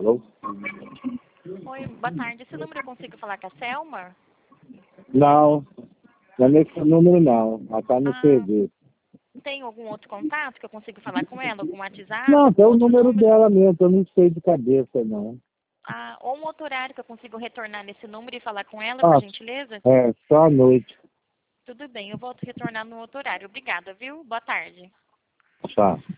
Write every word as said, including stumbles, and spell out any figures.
Alô? Oi, boa tarde. Esse número eu consigo falar com a Selma? Não, não é nesse número não. Ela tá no Ah, serviço. tem algum outro contato que eu consigo falar com ela? Algum WhatsApp? Não, Algum tem o outro número número? dela mesmo, eu não sei de cabeça não. Ah, ou um outro horário que eu consigo retornar nesse número e falar com ela, por Ah, gentileza? é, só à noite. Tudo bem, eu volto a retornar no outro horário. Obrigada, viu? Boa tarde. Tá.